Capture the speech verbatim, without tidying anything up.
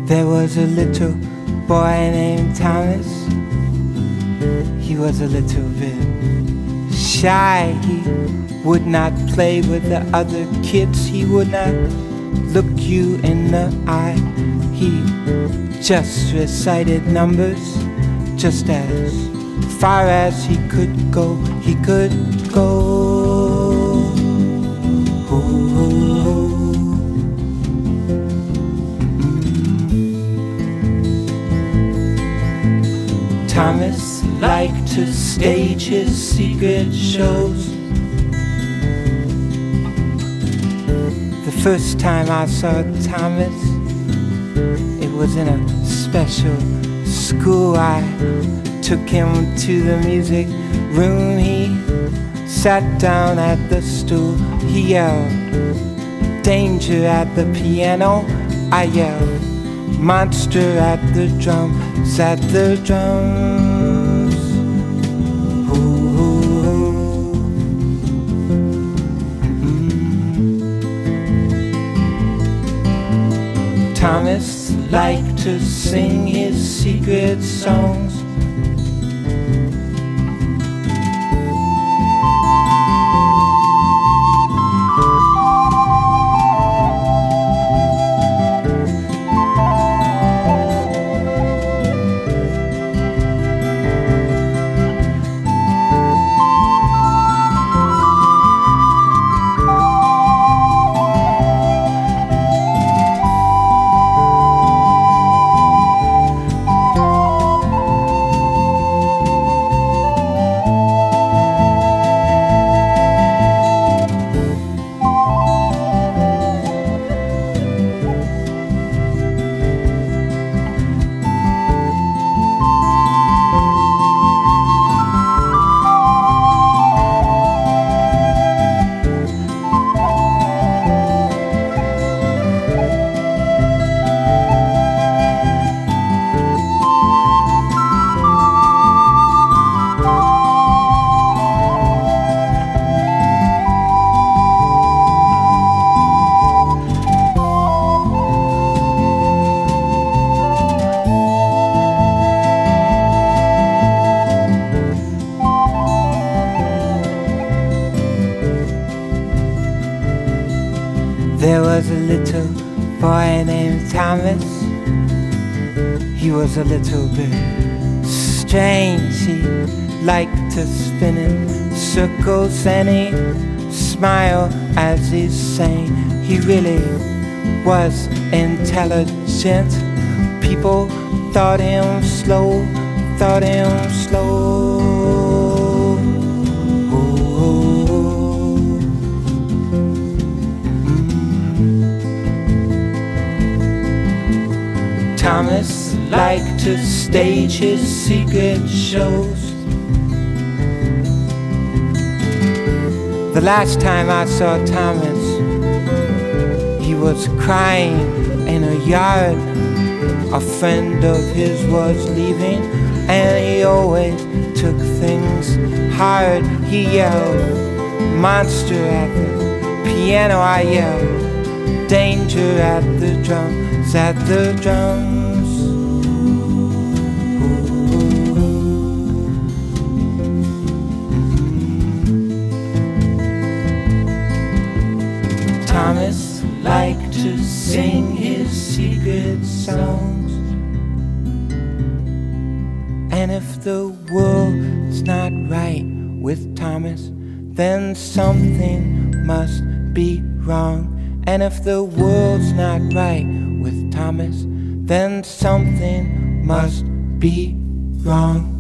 There was a little boy named Thomas. He was a little bit shy. He would not play with the other kids. He would not look you in the eye. He just recited numbers just as far as he could go. He could go. Thomas liked to stage his secret shows. The first time I saw Thomas, it was in a special school. I took him to the music room. He sat down at the stool. He yelled, "Danger" at the piano. I yelled, "Monster" at the drums, at the drums. Ooh, ooh, ooh. Mm. Thomas liked to sing his secret songs. There was a little boy named Thomas. He was a little bit strange. He liked to spin in circles and he smiled as he sang. He really was intelligent. People thought him slow, thought him slow. Thomas liked to stage his secret shows. The last time I saw Thomas, he was crying in a yard. A friend of his was leaving, and he always took things hard. He yelled, "Monster" at the piano. I yelled, "Danger" at the drums, at the drums. Thomas liked to sing his secret songs. And if the world's not right with Thomas, then something must be wrong. And if the world's not right with Thomas, then something must be wrong.